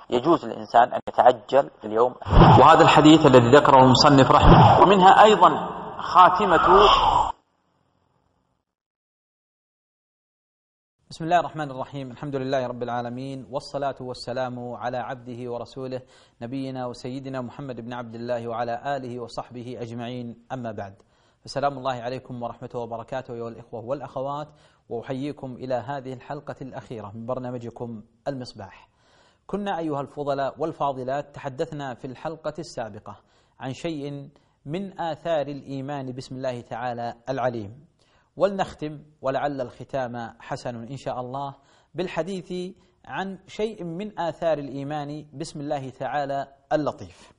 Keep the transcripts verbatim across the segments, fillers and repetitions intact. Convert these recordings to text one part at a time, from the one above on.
يجوز للإنسان أن يتعجل في اليوم. وهذا الحديث الذي ذكره المصنف رحمه الله، ومنها أيضا خاتمة. بسم الله الرحمن الرحيم، الحمد لله رب العالمين، والصلاة والسلام على عبده ورسوله نبينا وسيدنا محمد بن عبد الله وعلى آله وصحبه أجمعين، أما بعد، فسلام الله عليكم ورحمته وبركاته أيها الإخوة والأخوات، وأحييكم إلى هذه الحلقة الأخيرة من برنامجكم المصباح. كنا أيها الفضلاء والفاضلات تحدثنا في الحلقة السابقة عن شيء من آثار الإيمان بسم الله تعالى العليم، ولنختم ولعل الختام حسن إن شاء الله بالحديث عن شيء من آثار الإيمان بسم الله تعالى اللطيف.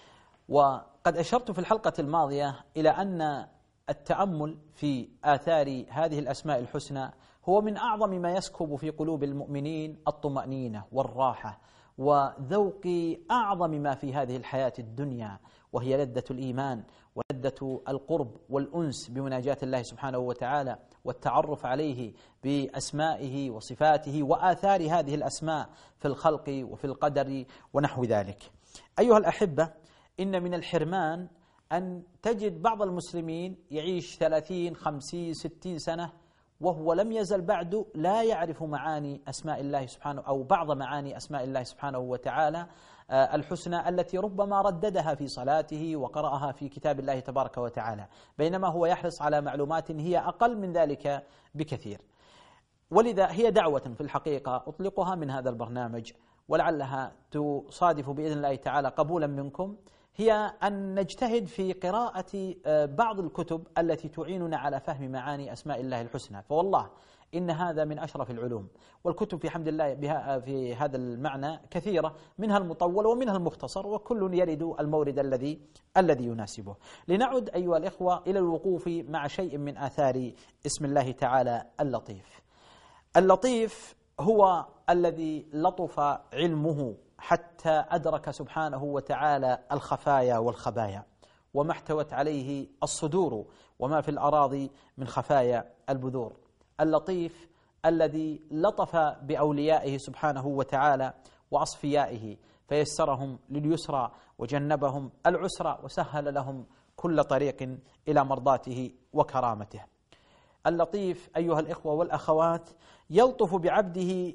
وقد أشرت في الحلقة الماضية إلى أن التأمل في آثار هذه الأسماء الحسنى هو من أعظم ما يسكب في قلوب المؤمنين الطمأنينة والراحة وذوق أعظم ما في هذه الحياة الدنيا، وهي لذة الإيمان ولذة القرب والأنس بمناجاة الله سبحانه وتعالى والتعرف عليه بأسمائه وصفاته وآثار هذه الأسماء في الخلق وفي القدر ونحو ذلك. أيها الأحبة، إن من الحرمان أن تجد بعض المسلمين يعيش ثلاثين خمسين ستين سنة وهو لم يزل بعد لا يعرف معاني أسماء الله سبحانه أو بعض معاني أسماء الله سبحانه وتعالى الحسنى التي ربما رددها في صلاته وقرأها في كتاب الله تبارك وتعالى، بينما هو يحرص على معلومات هي أقل من ذلك بكثير. ولذا هي دعوة في الحقيقة أطلقها من هذا البرنامج، ولعلها تصادف بإذن الله تعالى قبولا منكم، هي أن نجتهد في قراءة بعض الكتب التي تعيننا على فهم معاني أسماء الله الحسنى، فوالله إن هذا من أشرف العلوم، والكتب في حمد الله بها في هذا المعنى كثيرة، منها المطول ومنها المختصر، وكل يرد المورد الذي الذي يناسبه. لنعد أيها الإخوة إلى الوقوف مع شيء من آثار اسم الله تعالى اللطيف. اللطيف هو الذي لطف علمه حتى أدرك سبحانه وتعالى الخفايا والخبايا وما احتوت عليه الصدور وما في الأراضي من خفايا البذور. اللطيف الذي لطف بأوليائه سبحانه وتعالى وأصفيائه فيسرهم لليسرى وجنبهم العسرى وسهل لهم كل طريق إلى مرضاته وكرامته. اللطيف أيها الإخوة والأخوات يلطف بعبده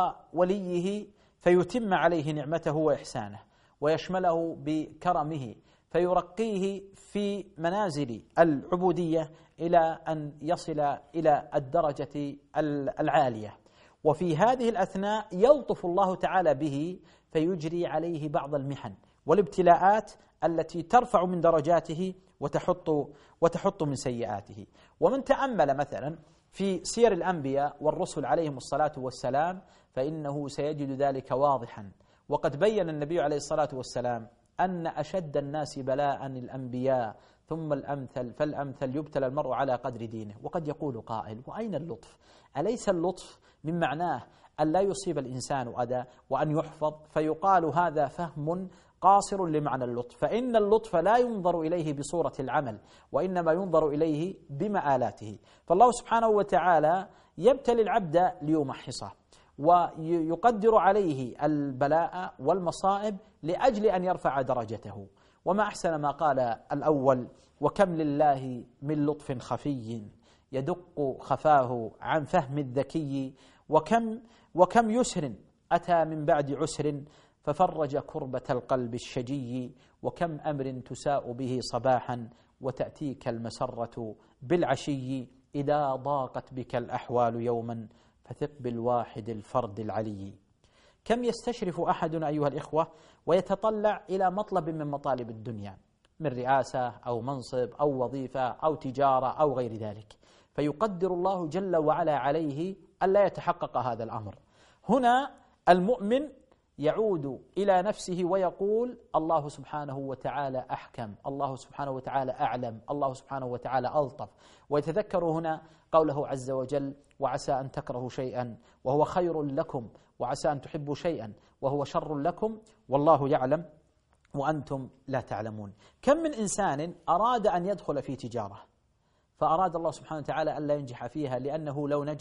ووليه فيتم عليه نعمته وإحسانه ويشمله بكرمه فيرقيه في منازل العبودية إلى أن يصل إلى الدرجة العالية. وفي هذه الأثناء يلطف الله تعالى به فيجري عليه بعض المحن والابتلاءات التي ترفع من درجاته وتحط وتحط من سيئاته. ومن تأمل مثلا في سير الأنبياء والرسل عليهم الصلاة والسلام فإنه سيجد ذلك واضحا. وقد بين النبي عليه الصلاة والسلام أن أشد الناس بلاء الأنبياء ثم الأمثل فالأمثل يبتلى المرء على قدر دينه. وقد يقول قائل: وأين اللطف؟ أليس اللطف من معناه أن لا يصيب الإنسان أذى وأن يحفظ؟ فيقال هذا فهم قاصر لمعنى اللطف، فإن اللطف لا ينظر إليه بصورة العمل وإنما ينظر إليه بمآلاته. فالله سبحانه وتعالى يبتلي العبد ليمحصه ويقدر عليه البلاء والمصائب لأجل أن يرفع درجته. وما أحسن ما قال الأول: وكم لله من لطف خفي يدق خفاه عن فهم الذكي، وكم وكم يسر أتى من بعد عسر ففرج كربة القلب الشجي، وكم أمر تساء به صباحا وتأتيك المسرة بالعشي، إذا ضاقت بك الأحوال يوما فثق بالواحد الفرد العلي. كم يستشرف أحدنا أيها الإخوة ويتطلع إلى مطلب من مطالب الدنيا من رئاسة أو منصب أو وظيفة أو تجارة أو غير ذلك، فيقدر الله جل وعلا عليه ألا يتحقق هذا الأمر. هنا المؤمن يعود إلى نفسه ويقول: الله سبحانه وتعالى أحكم، الله سبحانه وتعالى أعلم، الله سبحانه وتعالى ألطف. ويتذكر هنا قوله عز وجل: وعسى أن تكرهوا شيئا وهو خير لكم، وعسى أن تحبوا شيئا وهو شر لكم، والله يعلم وأنتم لا تعلمون. كم من إنسان أراد أن يدخل في تجارة فأراد الله سبحانه وتعالى ألا ينجح فيها، لأنه لو نجح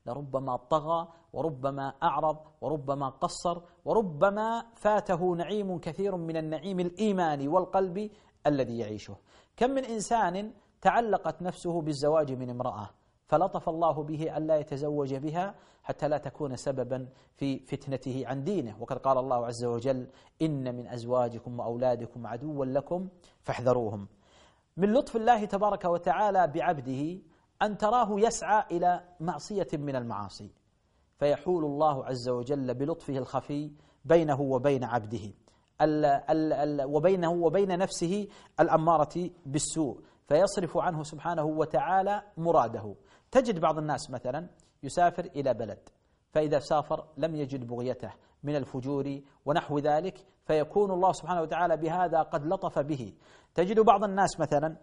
لربما طغى وربما أعرض وربما قصر وربما فاته نعيم كثير من النعيم الإيماني والقلبي الذي يعيشه. كم من إنسان تعلقت نفسه بالزواج من امرأة فلطف الله به ألا يتزوج بها حتى لا تكون سببا في فتنته عن دينه، وقد قال الله عز وجل: إن من أزواجكم وأولادكم عدوا لكم فاحذروهم. من لطف الله تبارك وتعالى بعبده أن تراه يسعى إلى معصية من المعاصي، فيحول الله عز وجل بلطفه الخفي بينه وبين عبده ال ال ال وبينه وبين نفسه الأمارة بالسوء، فيصرف عنه سبحانه وتعالى مراده. تجد بعض الناس مثلا يسافر إلى بلد، فإذا سافر لم يجد بغيته من الفجور ونحو ذلك، فيكون الله سبحانه وتعالى بهذا قد لطف به. تجد بعض الناس مثلا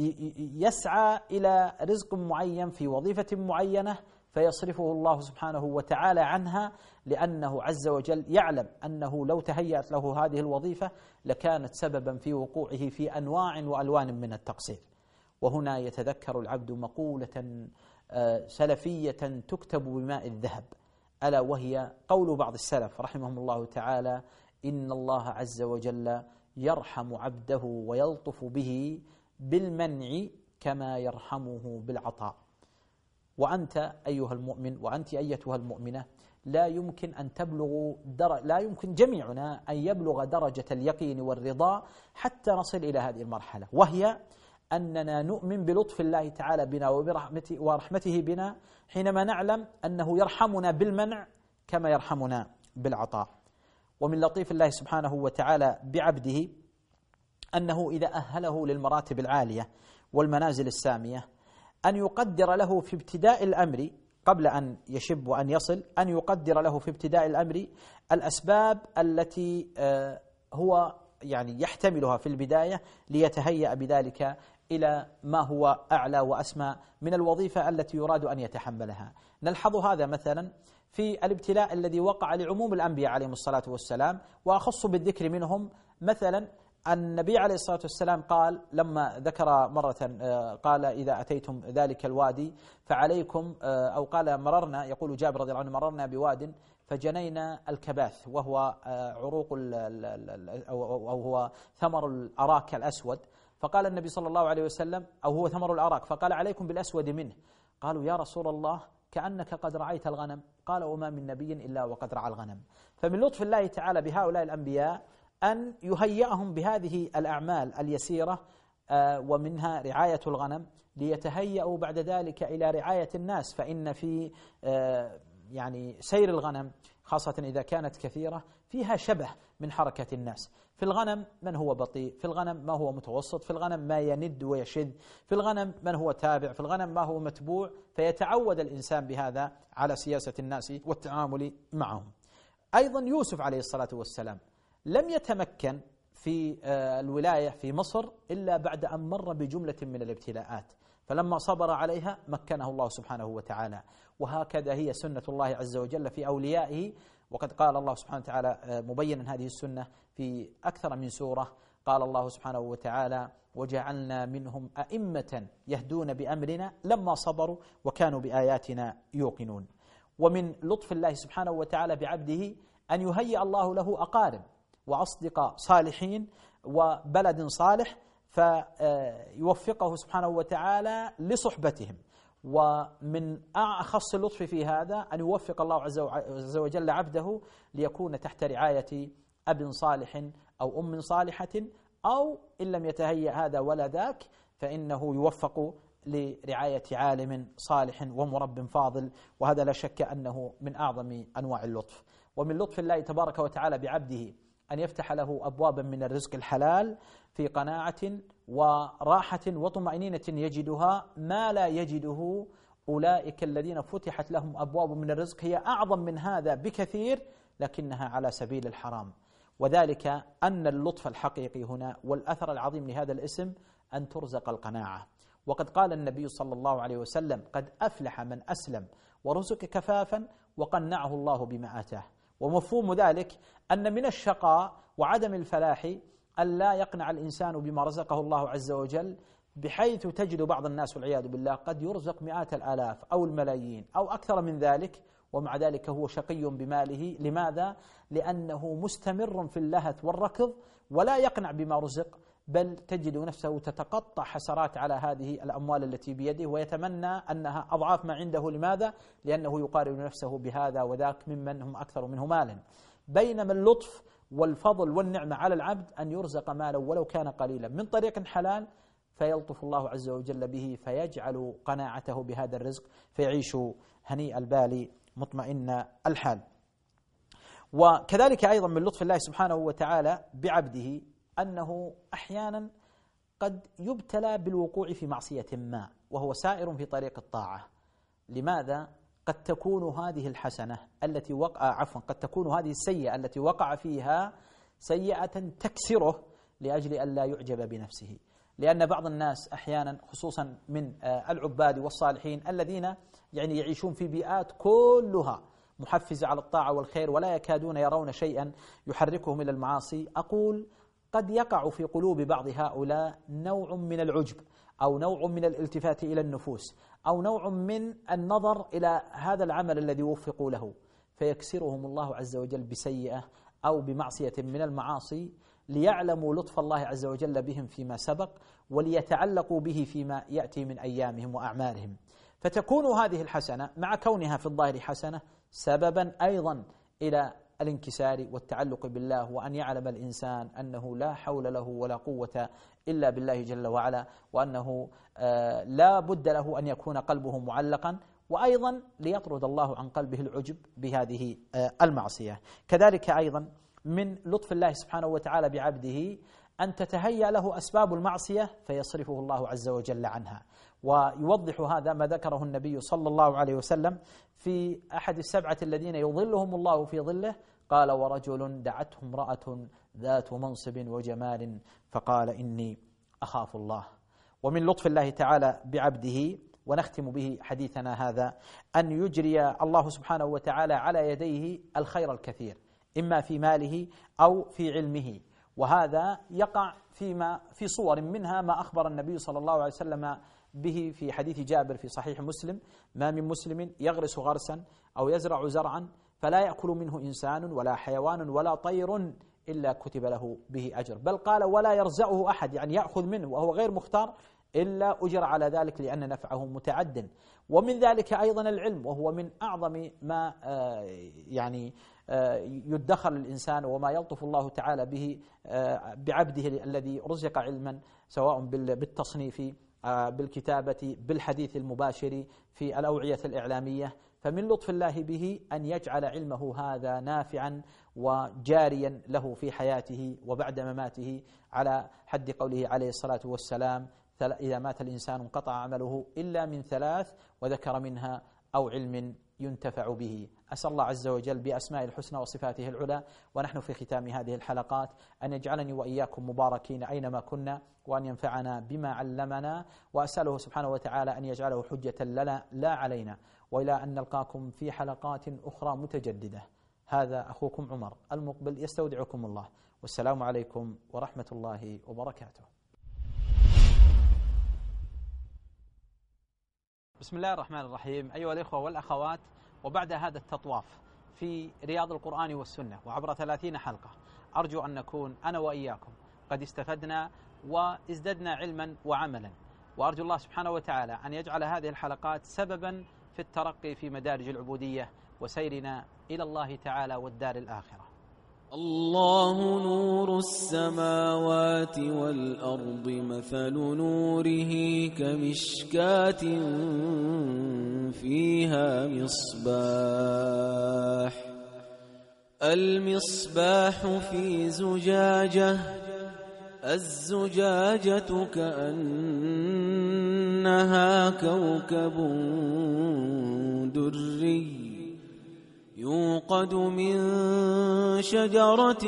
يسعى إلى رزق معين في وظيفة معينة فيصرفه الله سبحانه وتعالى عنها، لأنه عز وجل يعلم أنه لو تهيأت له هذه الوظيفة لكانت سببا في وقوعه في أنواع وألوان من التقصير. وهنا يتذكر العبد مقولة سلفية تكتب بماء الذهب، ألا وهي قول بعض السلف رحمهم الله تعالى: إن الله عز وجل يرحم عبده ويلطف به بالمنع كما يرحمه بالعطاء. وأنت أيها المؤمن وأنت أيتها المؤمنة لا يمكن أن تبلغ در... لا يمكن جميعنا أن يبلغ درجة اليقين والرضا حتى نصل إلى هذه المرحلة، وهي أننا نؤمن بلطف الله تعالى بنا وبرحمته ورحمته بنا حينما نعلم أنه يرحمنا بالمنع كما يرحمنا بالعطاء. ومن لطيف الله سبحانه وتعالى بعبده أنه إذا أهله للمراتب العالية والمنازل السامية أن يقدر له في ابتداء الأمر قبل أن يشب وأن يصل، أن يقدر له في ابتداء الأمر الأسباب التي هو يعني يحتملها في البداية ليتهيأ بذلك إلى ما هو أعلى وأسمى من الوظيفة التي يراد أن يتحملها. نلحظ هذا مثلا في الابتلاء الذي وقع لعموم الأنبياء عليهم الصلاة والسلام، وأخص بالذكر منهم مثلا النبي عليه الصلاة والسلام قال لما ذكر مرة قال: إذا أتيتم ذلك الوادي فعليكم، أو قال مررنا، يقول جابر رضي الله عنه: مررنا بواد فجنينا الكباث وهو عروق أو هو ثمر الأراك الأسود، فقال النبي صلى الله عليه وسلم: أو هو ثمر الأراك، فقال: عليكم بالأسود منه. قالوا: يا رسول الله كأنك قد رعيت الغنم. قال: وما من نبي إلا وقد رعى الغنم. فمن لطف الله تعالى بهؤلاء الأنبياء أن يهيئهم بهذه الأعمال اليسيرة ومنها رعاية الغنم، ليتهيأوا بعد ذلك إلى رعاية الناس. فإن في يعني سير الغنم خاصة إذا كانت كثيرة فيها شبه من حركة الناس. في الغنم من هو بطيء، في الغنم ما هو متوسط، في الغنم ما يند ويشد، في الغنم من هو تابع، في الغنم ما هو متبوع، فيتعود الإنسان بهذا على سياسة الناس والتعامل معهم. أيضا يوسف عليه الصلاة والسلام لم يتمكن في الولاية في مصر إلا بعد أن مر بجملة من الابتلاءات، فلما صبر عليها مكنه الله سبحانه وتعالى. وهكذا هي سنة الله عز وجل في أوليائه، وقد قال الله سبحانه وتعالى مبينا هذه السنة في أكثر من سورة. قال الله سبحانه وتعالى: وجعلنا منهم أئمة يهدون بأمرنا لما صبروا وكانوا بآياتنا يوقنون. ومن لطف الله سبحانه وتعالى بعبده أن يهيئ الله له أقارب وأصدقاء صالحين وبلد صالح، فيوفقه سبحانه وتعالى لصحبتهم. ومن أخص اللطف في هذا أن يوفق الله عز وجل عبده ليكون تحت رعاية أب صالح أو أم صالحة، أو إن لم يتهيأ هذا ولا ذاك فإنه يوفق لرعاية عالم صالح ومرب فاضل، وهذا لا شك أنه من أعظم أنواع اللطف. ومن لطف الله تبارك وتعالى بعبده أن يفتح له أبوابا من الرزق الحلال في قناعة وراحة وطمأنينة يجدها ما لا يجده أولئك الذين فتحت لهم أبواب من الرزق هي أعظم من هذا بكثير لكنها على سبيل الحرام. وذلك أن اللطف الحقيقي هنا والأثر العظيم لهذا الاسم أن ترزق القناعة. وقد قال النبي صلى الله عليه وسلم: قد أفلح من أسلم ورزق كفافا وقنعه الله بما آتاه. ومفهوم ذلك أن من الشقاء وعدم الفلاح أن لا يقنع الإنسان بما رزقه الله عز وجل، بحيث تجد بعض الناس والعياذ بالله قد يرزق مئات الآلاف أو الملايين أو أكثر من ذلك، ومع ذلك هو شقي بماله. لماذا؟ لأنه مستمر في اللهث والركض ولا يقنع بما رزق، بل تجد نفسه تتقطع حسرات على هذه الأموال التي بيده ويتمنى أنها أضعاف ما عنده. لماذا؟ لأنه يقارن نفسه بهذا وذاك ممن هم أكثر منه مالا. بينما اللطف والفضل والنعمة على العبد أن يرزق مالا ولو كان قليلا من طريق حلال، فيلطف الله عز وجل به فيجعل قناعته بهذا الرزق فيعيش هنيء البال مطمئن الحال. وكذلك أيضا من لطف الله سبحانه وتعالى بعبده أنه أحيانا قد يبتلى بالوقوع في معصية ما وهو سائر في طريق الطاعة. لماذا؟ قد تكون هذه الحسنة التي وقع عفوا قد تكون هذه السيئة التي وقع فيها سيئة تكسره لأجل أن لا يعجب بنفسه. لأن بعض الناس أحيانا خصوصا من العباد والصالحين الذين يعني يعيشون في بيئات كلها محفزة على الطاعة والخير ولا يكادون يرون شيئا يحركهم إلى المعاصي، أقول قد يقع في قلوب بعض هؤلاء نوع من العجب أو نوع من الالتفات إلى النفوس أو نوع من النظر إلى هذا العمل الذي وفقوا له، فيكسرهم الله عز وجل بسيئة أو بمعصية من المعاصي ليعلموا لطف الله عز وجل بهم فيما سبق وليتعلقوا به فيما يأتي من أيامهم وأعمالهم. فتكون هذه الحسنة مع كونها في الظاهر حسنة سببا أيضا إلى الانكسار والتعلق بالله، وأن يعلم الإنسان أنه لا حول له ولا قوة إلا بالله جل وعلا، وأنه لا بد له أن يكون قلبه معلقا، وأيضا ليطرد الله عن قلبه العجب بهذه المعصية. كذلك أيضا من لطف الله سبحانه وتعالى بعبده أن تتهيأ له أسباب المعصية فيصرفه الله عز وجل عنها. ويوضح هذا ما ذكره النبي صلى الله عليه وسلم في أحد السبعة الذين يظلهم الله في ظله، قال: ورجل دعته امرأة ذات منصب وجمال فقال إني أخاف الله. ومن لطف الله تعالى بعبده، ونختم به حديثنا هذا، أن يجري الله سبحانه وتعالى على يديه الخير الكثير إما في ماله أو في علمه، وهذا يقع فيما في صور منها ما أخبر النبي صلى الله عليه وسلم به في حديث جابر في صحيح مسلم: ما من مسلم يغرس غرسا أو يزرع زرعا فلا يأكل منه إنسان ولا حيوان ولا طير إلا كتب له به أجر، بل قال: ولا يرزعه أحد، يعني يأخذ منه وهو غير مختار، إلا أجر على ذلك لأن نفعه متعد. ومن ذلك أيضا العلم، وهو من أعظم ما يعني يدخر الإنسان وما يلطف الله تعالى به بعبده الذي رزق علما، سواء بالتصنيف، بالكتابة، بالحديث المباشر، في الأوعية الإعلامية. فمن لطف الله به أن يجعل علمه هذا نافعا وجاريا له في حياته وبعد مماته، على حد قوله عليه الصلاة والسلام: إذا مات الإنسان انقطع عمله إلا من ثلاث، وذكر منها أو علم ينتفع به. أسأل الله عز وجل بأسماء الحسنى وصفاته العلى ونحن في ختام هذه الحلقات أن يجعلني وإياكم مباركين أينما كنا، وأن ينفعنا بما علمنا، وأسأله سبحانه وتعالى أن يجعله حجة لنا لا علينا، وإلى أن نلقاكم في حلقات أخرى متجددة. هذا أخوكم عمر المقبل يستودعكم الله، والسلام عليكم ورحمة الله وبركاته. بسم الله الرحمن الرحيم. أيها الإخوة والأخوات، وبعد هذا التطواف في رياض القرآن والسنة وعبر ثلاثين حلقة، أرجو أن نكون أنا وإياكم قد استفدنا وازددنا علما وعملا، وأرجو الله سبحانه وتعالى أن يجعل هذه الحلقات سببا في الترقي في مدارج العبودية وسيرنا إلى الله تعالى والدار الآخرة. الله نور السماوات والأرض، مثل نوره كمشكاة فيها مصباح، المصباح في زجاجة، الزجاجة كأنها كوكب دري يوقد من شجرة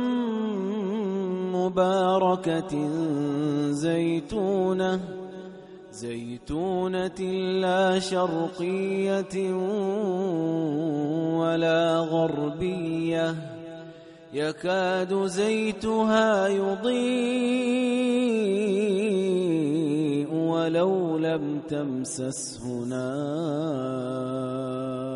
مباركة زيتونة زيتونة لا شرقية ولا غربية، يكاد زيتها يضيء ولو لم تمسسه نار